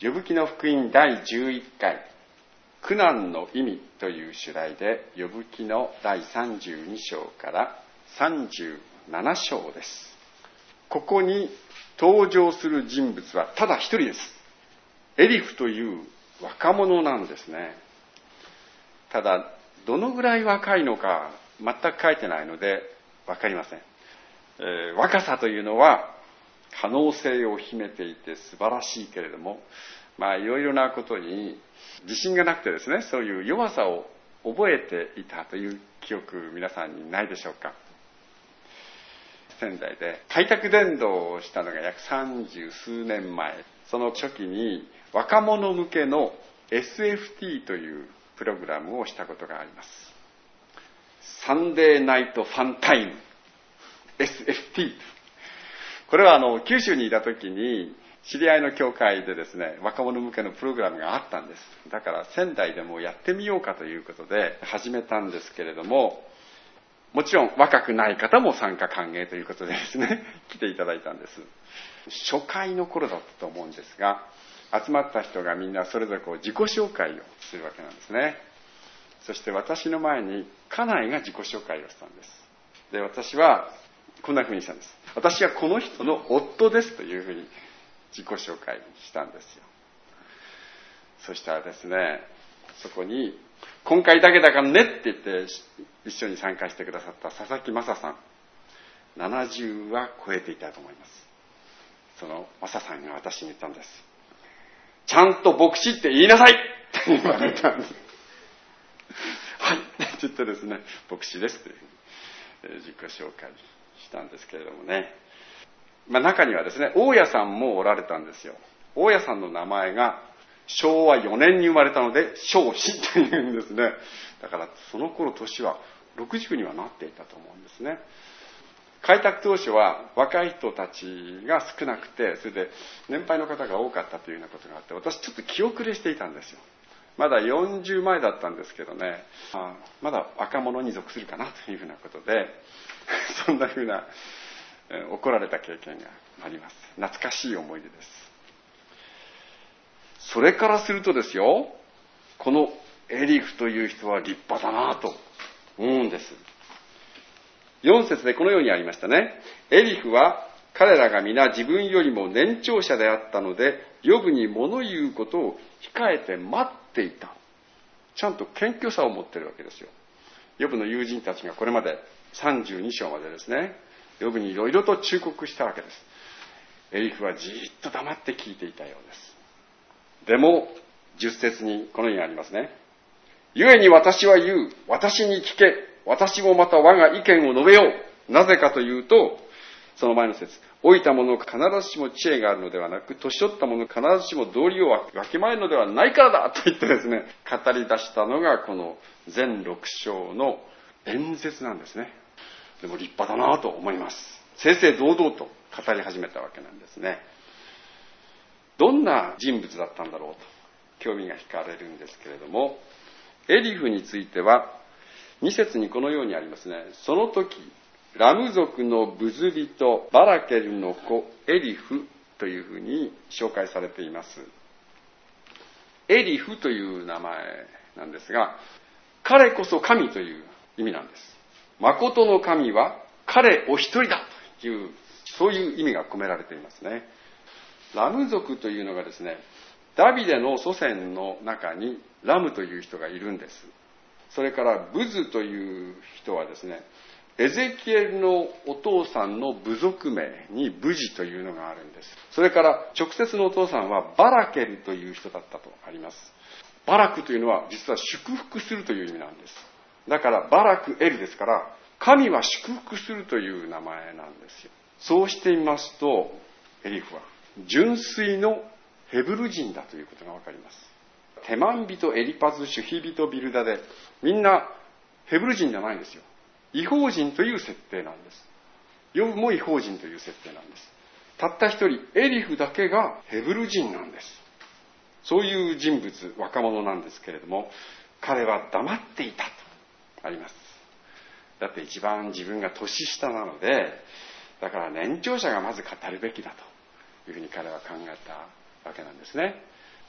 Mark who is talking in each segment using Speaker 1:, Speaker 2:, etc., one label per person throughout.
Speaker 1: ヨブ記の福音第11回苦難の意味という主題で、ヨブ記の第32章から37章です。ここに登場する人物はただ一人です。エリフという若者なんですね。ただどのぐらい若いのか全く書いてないので分かりません。若さというのは可能性を秘めていて素晴らしいけれども、いろいろなことに自信がなくてですね、そういう弱さを覚えていたという記憶、皆さんにないでしょうか。仙台で開拓伝道をしたのが約30数年前、その初期に若者向けの SFT というプログラムをしたことがあります。サンデーナイトファンタイム SFT。 これは九州にいた時に知り合いの教会でですね、若者向けのプログラムがあったんです。だから仙台でもやってみようかということで始めたんですけれども、もちろん若くない方も参加歓迎ということでですね、来ていただいたんです。初回の頃だったと思うんですが、集まった人がみんなそれぞれ自己紹介をするわけなんですね。そして私の前に家内が自己紹介をしたんです。で、私はこんな風にしたんです。私はこの人の夫ですというふうに自己紹介したんですよ。そしたらですね、そこに今回だけだからねって言って一緒に参加してくださった佐々木正さん、70は超えていたと思います。その正さんが私に言ったんです。ちゃんと牧師って言いなさいって言われたんです。はいって言ってですね、牧師ですというふうに自己紹介したんですけれどもね、中にはですね、大家さんもおられたんですよ。大家さんの名前が昭和4年に生まれたので昭子というんですね。だからその頃年は60にはなっていたと思うんですね。開拓当初は若い人たちが少なくて、それで年配の方が多かったというようなことがあって、私ちょっと気遅れしていたんですよ。まだ40前だったんですけどね、まだ若者に属するかなというふうなことでそんなふうな怒られた経験があります。懐かしい思い出です。それからするとですよ、このエリフという人は立派だなと思うんです。4節でこのようにありましたね。エリフは彼らが皆自分よりも年長者であったので、ヨブに物言うことを控えて待っていた。ちゃんと謙虚さを持っているわけですよ。ヨブの友人たちがこれまで32章までですね、ヨブにいろいろと忠告したわけです。エリフはじーっと黙って聞いていたようです。でも10節にこのようにありますね。故に私は言う、私に聞け、私もまた我が意見を述べよう。なぜかというと、その前の節、老いた者必ずしも知恵があるのではなく、年取った者必ずしも道理をわきまえるのではないからだと言ってですね、語り出したのがこの全6章の演説なんですね。でも立派だなと思います。正々堂々と語り始めたわけなんですね。どんな人物だったんだろうと興味が惹かれるんですけれども、エリフについては2節にこのようにありますね。その時ラム族のブズ人バラケルの子エリフというふうに紹介されています。エリフという名前なんですが、彼こそ神という意味なんです。誠の神は彼お一人だという、そういう意味が込められていますね。ラム族というのがですね、ダビデの祖先の中にラムという人がいるんです。それからブズという人はですね、エゼキエルのお父さんの部族名にブジというのがあるんです。それから直接のお父さんはバラケルという人だったとあります。バラクというのは実は祝福するという意味なんです。だからバラクエルですから、神は祝福するという名前なんですよ。そうしてみますと、エリフは純粋のヘブル人だということがわかります。テマン人エリパズ、シュヒ人ビルダで、みんなヘブル人じゃないんですよ。異邦人という設定なんです。ヨブも異邦人という設定なんです。たった一人、エリフだけがヘブル人なんです。そういう人物、若者なんですけれども、彼は黙っていたとあります。だって一番自分が年下なので、だから年長者がまず語るべきだというふうに彼は考えたわけなんですね。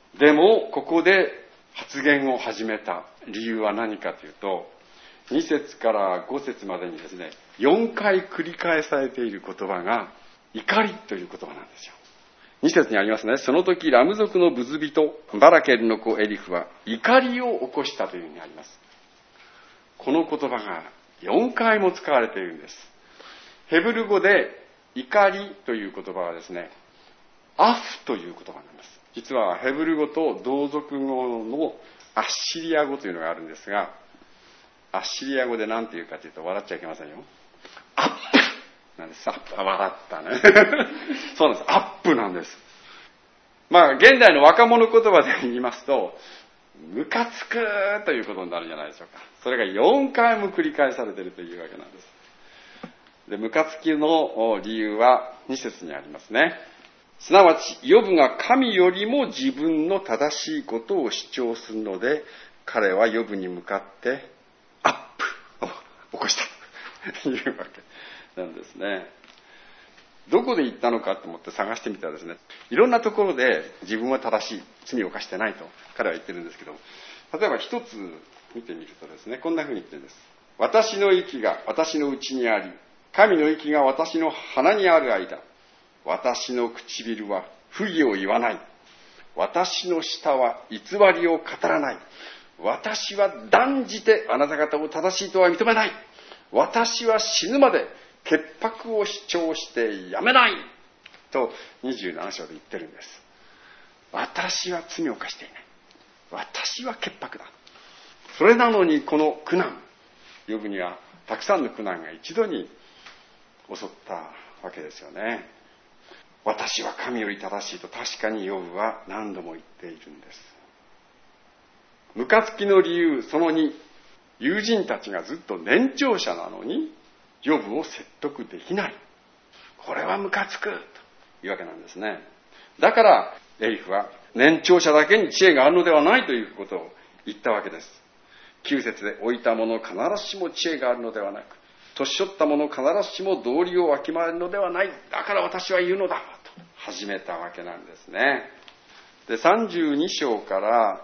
Speaker 1: でもここで発言を始めた理由は何かというと、2節から5節までにですね、4回繰り返されている言葉が怒りという言葉なんですよ。2節にありますね。その時ラム族のブズ人バラケルの子エリフは怒りを起こしたというふうにあります。この言葉が4回も使われているんです。ヘブル語で怒りという言葉はですね、アフという言葉なんです。実はヘブル語と同族語のアッシリア語というのがあるんですが、アッシリア語で何て言うかというと、笑っちゃいけませんよ。アップなんです。笑ったね。そうなんです。アップなんです。現代の若者言葉で言いますと、ムカつくということになるんじゃないでしょうか。それが4回も繰り返されているというわけなんです。で、ムカつきの理由は2節にありますね。すなわち、ヨブが神よりも自分の正しいことを主張するので、彼はヨブに向かってアップを起こしたというわけなんですね。どこで言ったのかと思って探してみたらですね、いろんなところで自分は正しい、罪を犯してないと彼は言ってるんですけど、例えば一つ見てみるとですね、こんな風に言ってるんです。私の息が私の内にあり、神の息が私の鼻にある間、私の唇は不義を言わない。私の舌は偽りを語らない。私は断じてあなた方を正しいとは認めない。私は死ぬまで潔白を主張してやめないと27章で言ってるんです。私は罪を犯していない。私は潔白だ。それなのにこの苦難、ヨブにはたくさんの苦難が一度に襲ったわけですよね。私は神より正しいと確かにヨブは何度も言っているんです。ムカつきの理由その2、友人たちがずっと年長者なのにヨブを説得できない。これはムカつくというわけなんですね。だからエリフは年長者だけに知恵があるのではないということを言ったわけです。9節で老いた者必ずしも知恵があるのではなく、年寄った者必ずしも道理をわきまえるのではない。だから私は言うのだと始めたわけなんですね。で、32章から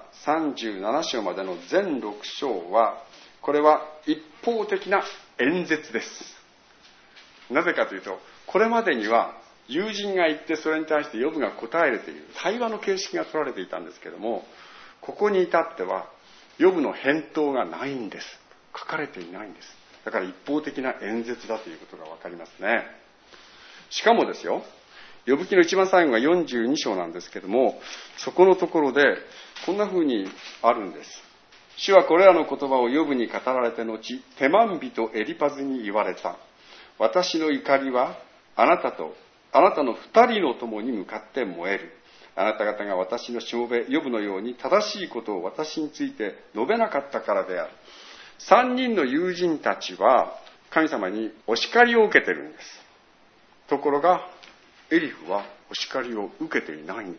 Speaker 1: 37章までの全6章は、これは一方的な演説です。なぜかというと、これまでには友人が言ってそれに対してヨブが答えるという対話の形式が取られていたんですけれども、ここに至ってはヨブの返答がないんです。書かれていないんです。だから一方的な演説だということがわかりますね。しかもですよ、ヨブ記の一番最後が42章なんですけども、そこのところでこんな風にあるんです。主はこれらの言葉をヨブに語られて後、テマン人エリパズに言われた。私の怒りはあなたの二人の共に向かって燃える。あなた方が私のしもべヨブのように正しいことを私について述べなかったからである。3人の友人たちは神様にお叱りを受けてるんです。ところがエリフはお叱りを受けていないんです。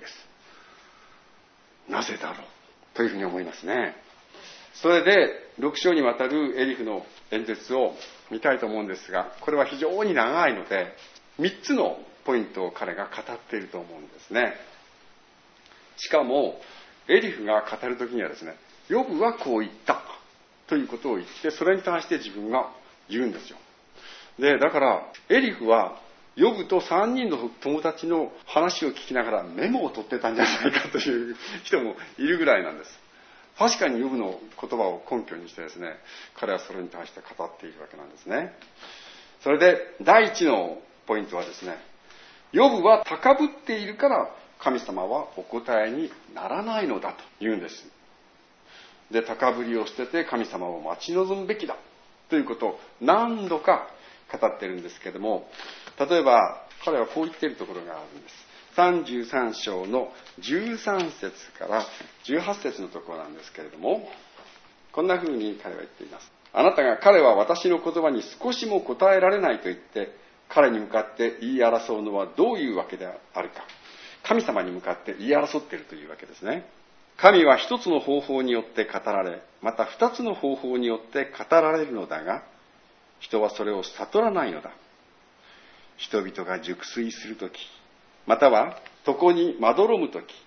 Speaker 1: なぜだろうというふうに思いますね。それで6章にわたるエリフの演説を見たいと思うんですが、これは非常に長いので3つのポイントを彼が語っていると思うんですね。しかもエリフが語るときにはですね、ヨブはこう言ったということを言って、それに対して自分が言うんですよ。で、だからエリフはヨブと3人の友達の話を聞きながらメモを取ってたんじゃないかという人もいるぐらいなんです。確かにヨブの言葉を根拠にしてですね、彼はそれに対して語っているわけなんですね。それで第一のポイントはですね、ヨブは高ぶっているから神様はお答えにならないのだと言うんです。で、高ぶりを捨てて神様を待ち望むべきだということを何度か語っているんですけれども、例えば彼はこう言っているところがあるんです。33章の13節から18節のところなんですけれども、こんな風に彼は言っています。あなたが彼は私の言葉に少しも答えられないと言って彼に向かって言い争うのはどういうわけであるか。神様に向かって言い争っているというわけですね。神は一つの方法によって語られ、また二つの方法によって語られるのだが、人はそれを悟らないのだ。人々が熟睡するとき、または床にまどろむとき、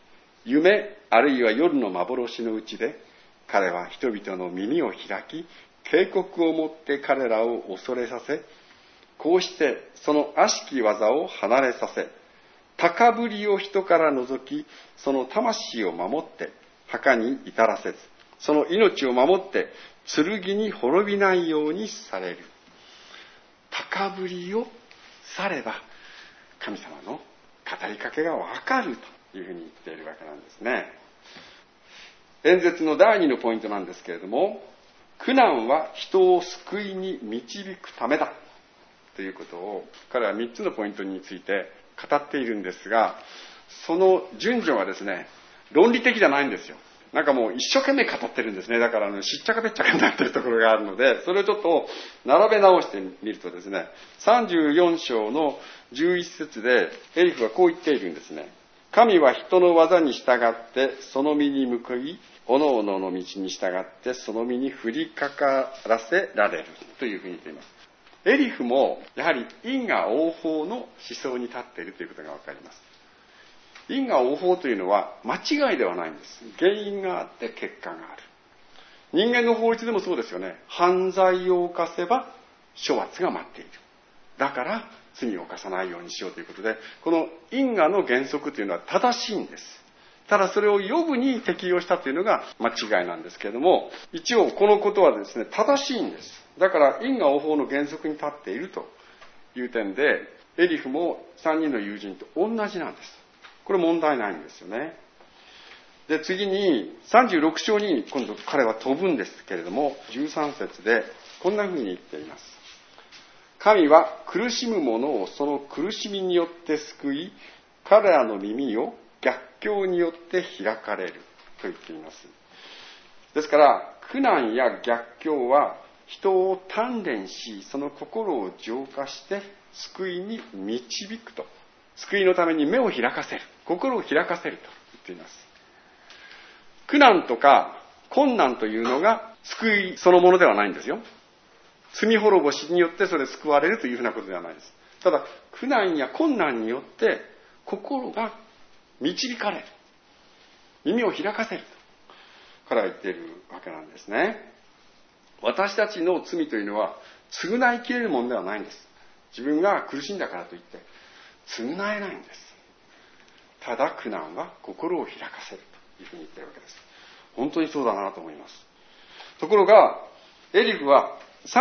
Speaker 1: 夢あるいは夜の幻のうちで、彼は人々の耳を開き、警告をもって彼らを恐れさせ、こうしてその悪しき技を離れさせ、高ぶりを人から除き、その魂を守って墓に至らせず、その命を守って剣に滅びないようにされる。高ぶりをされば神様の語りかけがわかるというふうに言っているわけなんですね。演説の第2のポイントなんですけれども、苦難は人を救いに導くためだということを彼は3つのポイントについて語っているんですが、その順序がですね、論理的じゃないんですよ。なんかもう一生懸命語ってるんですね。だからしっちゃかぺっちゃかになっているところがあるので、それをちょっと並べ直してみるとですね、34章の11節でエリフはこう言っているんですね。神は人の技に従ってその身に報い、おのおのの道に従ってその身に降りかからせられるというふうに言っています。エリフもやはり因果応報の思想に立っているということがわかります。因果応報というのは間違いではないんです。原因があって結果がある。人間の法律でもそうですよね。犯罪を犯せば処罰が待っている。だから罪を犯さないようにしようということで、この因果の原則というのは正しいんです。ただそれを予部に適用したというのが間違いなんですけれども、一応このことはですね、正しいんです。だから因果応報の原則に立っているという点で、エリフも3人の友人と同じなんです。これ問題ないんですよね。で、次に36章に今度彼は飛ぶんですけれども、13節でこんなふうに言っています。神は苦しむ者をその苦しみによって救い、彼らの耳を逆境によって開かれると言っています。ですから苦難や逆境は人を鍛錬し、その心を浄化して救いに導くと。救いのために目を開かせる、心を開かせると言っています。苦難とか困難というのが救いそのものではないんですよ。罪滅ぼしによってそれ救われるというふうなことではないです。ただ苦難や困難によって心が導かれる、耳を開かせると彼は言っているわけなんですね。私たちの罪というのは償いきれるものではないんです。自分が苦しんだからといって償えないんです。ただ苦難は心を開かせるというふうに言っているわけです。本当にそうだなと思います。ところがエリフは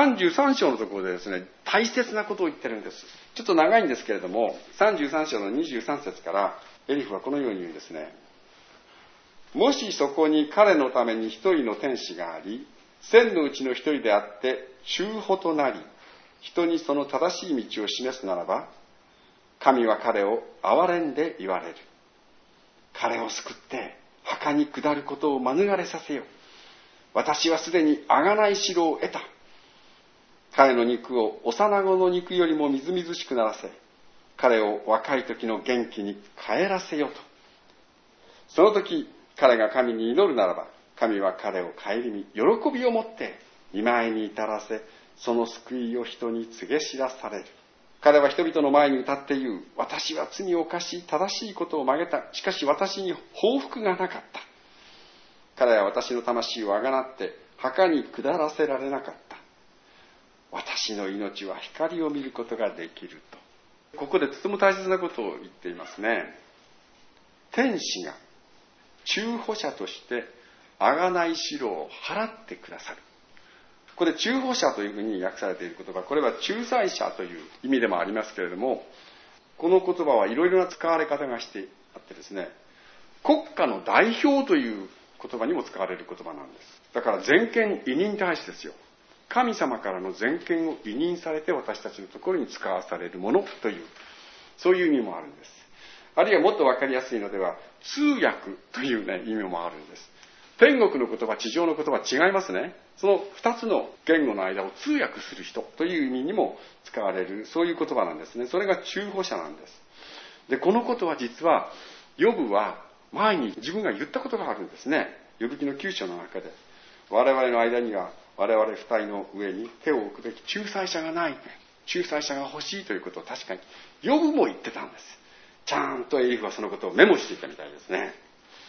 Speaker 1: 33章のところでですね、大切なことを言ってるんです。ちょっと長いんですけれども、33章の23節からエリフはこのように言うんですね。もしそこに彼のために一人の天使があり、千のうちの一人であって中保となり、人にその正しい道を示すならば、神は彼を憐れんで言われる。彼を救って墓に下ることを免れさせよう。私はすでに贖い代を得た。彼の肉を幼子の肉よりもみずみずしくならせ、彼を若い時の元気に帰らせよと。その時彼が神に祈るならば、神は彼を顧み喜びを持って御前に至らせ、その救いを人に告げ知らされる。彼は人々の前に歌って言う。私は罪を犯し正しいことを曲げた。しかし私に報復がなかった。彼は私の魂をあがなって墓に下らせられなかった。私の命は光を見ることができると。ここでとても大切なことを言っていますね。天使が中保者として贖い代を払ってくださる。ここで中保者というふうに訳されている言葉、これは仲裁者という意味でもありますけれども、この言葉はいろいろな使われ方がしてあってですね、国家の代表という言葉にも使われる言葉なんです。だから全権委任大使ですよ。神様からの全権を委任されて私たちのところに使わされるものという、そういう意味もあるんです。あるいはもっとわかりやすいのでは、通訳というね、意味もあるんです。天国の言葉、地上の言葉違いますね。その二つの言語の間を通訳する人という意味にも使われる、そういう言葉なんですね。それが中保者なんです。で、このことは実は、ヨブは前に自分が言ったことがあるんですね。ヨブ記の9章の中で。我々の間には、我々二人の上に手を置くべき仲裁者がない。仲裁者が欲しいということを確かに、ヨブも言ってたんです。ちゃんとエリフはそのことをメモしていたみたいですね。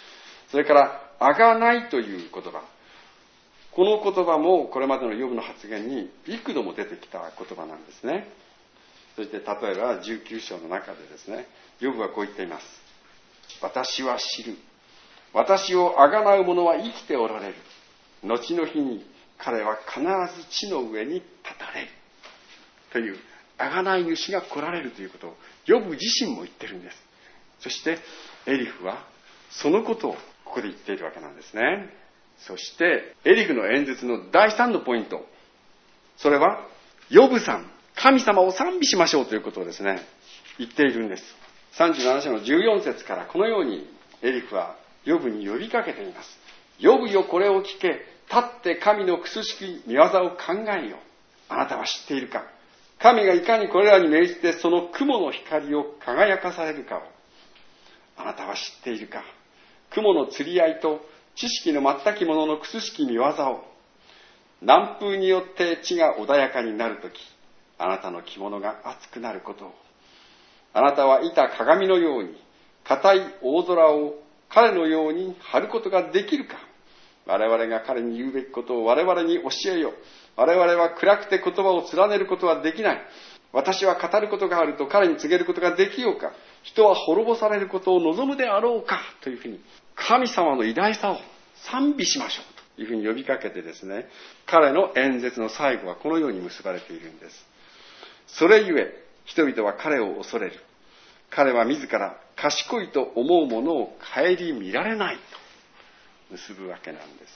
Speaker 1: それからあがないという言葉、この言葉もこれまでのヨブの発言に幾度も出てきた言葉なんですね。そして例えば19章の中でですね、ヨブはこう言っています。私は知る。私をあがなう者は生きておられる。後の日に彼は必ず地の上に立たれる。という、あがない主が来られるということをヨブ自身も言ってるんです。そしてエリフはそのことをここで言っているわけなんですね。そしてエリフの演説の第3のポイント、それはヨブさん、神様を賛美しましょうということをですね、言っているんです。37章の14節からこのようにエリフはヨブに呼びかけています。ヨブよ、これを聞け。立って神のくすしき見業を考えよ。あなたは知っているか。神がいかにこれらに命じてその雲の光を輝かされるかをあなたは知っているか。雲の釣り合いと知識の全き者のくすしき見業を、南風によって地が穏やかになるとき、あなたの着物が熱くなることを、あなたはいた鏡のように固い大空を彼のように張ることができるか。我々が彼に言うべきことを我々に教えよ。我々は暗くて言葉を連ねることはできない。私は語ることがあると彼に告げることができようか。人は滅ぼされることを望むであろうか。というふうに神様の偉大さを賛美しましょうというふうに呼びかけてですね、彼の演説の最後はこのように結ばれているんです。それゆえ人々は彼を恐れる。彼は自ら賢いと思うものを顧みられないと結ぶわけなんです。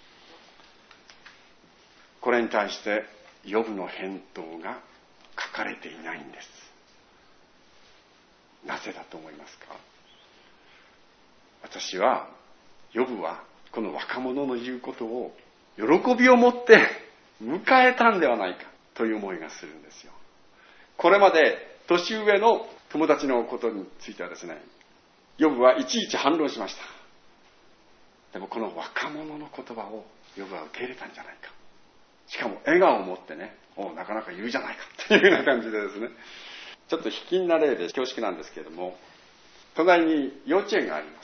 Speaker 1: これに対してヨブの返答が書かれていないんです。なぜだと思いますか？私はヨブはこの若者の言うことを喜びを持って迎えたんではないかという思いがするんですよ。これまで年上の友達のことについてはですね、ヨブはいちいち反論しました。でもこの若者の言葉をヨブは受け入れたんじゃないか。しかも笑顔を持ってね、なかなか言うじゃないかっていうような感じでですね、ちょっと卑近な例で恐縮なんですけれども、隣に幼稚園があります。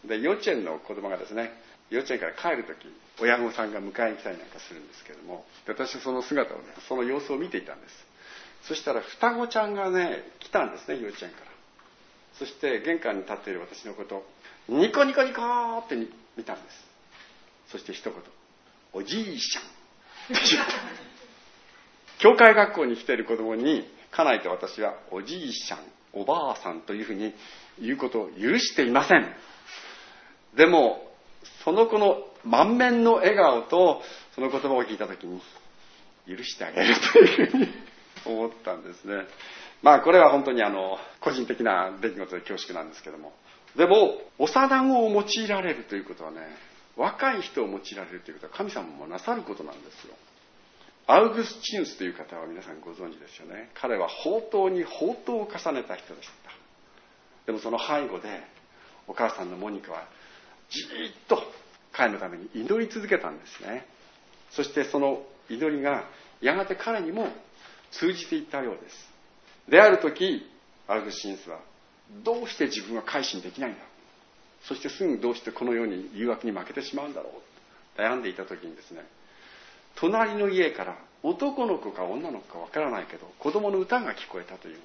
Speaker 1: で、幼稚園の子供がですね、幼稚園から帰るとき、親御さんが迎えに来たりなんかするんですけれども、私はその姿をね、その様子を見ていたんです。そしたら双子ちゃんがね、来たんですね、幼稚園から。そして玄関に立っている私のことをニコニコニコーって見たんです。そして一言、おじいちゃんって言った。教会学校に来ている子供に家内と私はおじいちゃん、おばあさんというふうに言うことを許していません。でもその子の満面の笑顔とその言葉を聞いたときに許してあげるというふうに思ったんですね。これは本当に個人的な出来事で恐縮なんですけども、でも幼子を用いられるということはね、若い人を用いられるということは神様もなさることなんですよ。アウグスチヌスという方は皆さんご存知ですよね。彼は宝刀に宝刀を重ねた人でした。でもその背後でお母さんのモニカはじーっと彼のために祈り続けたんですね。そしてその祈りがやがて彼にも通じていったようです。である時、アウグスチヌスはどうして自分は改心できないんだろう、そしてすぐどうしてこのように誘惑に負けてしまうんだろう、悩んでいた時にですね、隣の家から男の子か女の子かわからないけど子供の歌が聞こえたというんです。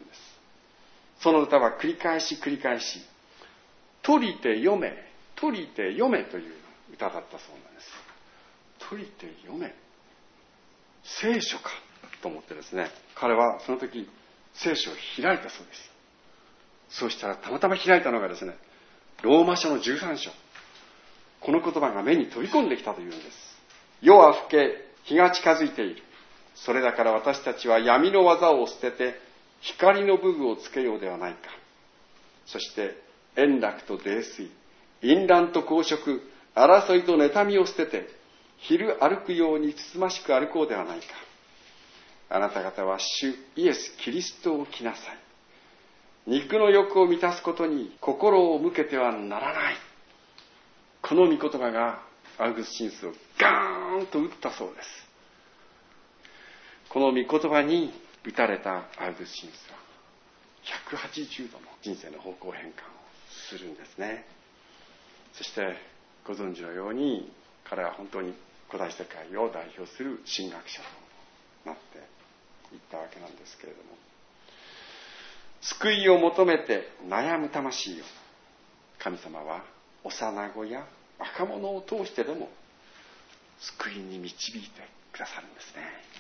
Speaker 1: その歌は繰り返し繰り返し、取りて読め取りて読めという歌だったそうなんです。取りて読め、聖書かと思ってですね、彼はその時聖書を開いたそうです。そうしたらたまたま開いたのがですね、ローマ書の13章。この言葉が目に飛び込んできたというんです。夜は更け、日が近づいている。それだから私たちは闇の技を捨てて光の武具をつけようではないか。そして円楽と泥酔、淫乱と公職、争いと妬みを捨てて昼歩くようにつつましく歩こうではないか。あなた方は主イエス・キリストを着なさい。肉の欲を満たすことに心を向けてはならない。この御言葉がアウグスチヌスをガーンと打ったそうです。この御言葉に打たれたアウグスチヌスは180度の人生の方向変換をするんですね。 そしてご存知のように彼は本当に古代世界を代表する神学者となっていったわけなんですけれども、救いを求めて悩む魂を神様は幼子や若者を通してでも救いに導いてくださるんですね。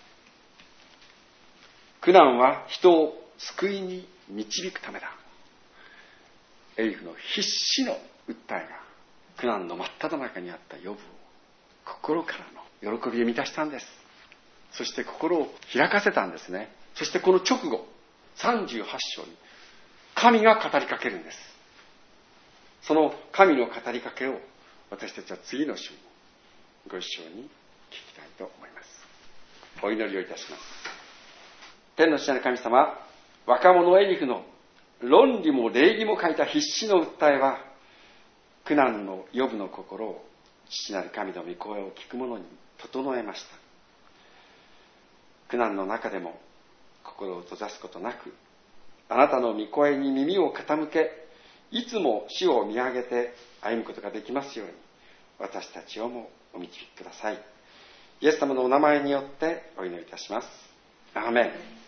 Speaker 1: 苦難は人を救いに導くためだ。エリフの必死の訴えが苦難の真っ只中にあったヨブを心からの喜びで満たしたんです。そして心を開かせたんですね。そしてこの直後38章に神が語りかけるんです。その神の語りかけを私たちは次の週にご一緒に聞きたいと思います。お祈りをいたします。天の父なる神様、若者エリフの論理も礼儀も書いた必死の訴えは苦難のヨブの心を父なる神の御声を聞く者に整えました。苦難の中でも心を閉ざすことなく、あなたの御声に耳を傾け、いつも主を見上げて歩むことができますように、私たちをもお導きください。イエス様のお名前によってお祈りいたします。アーメン。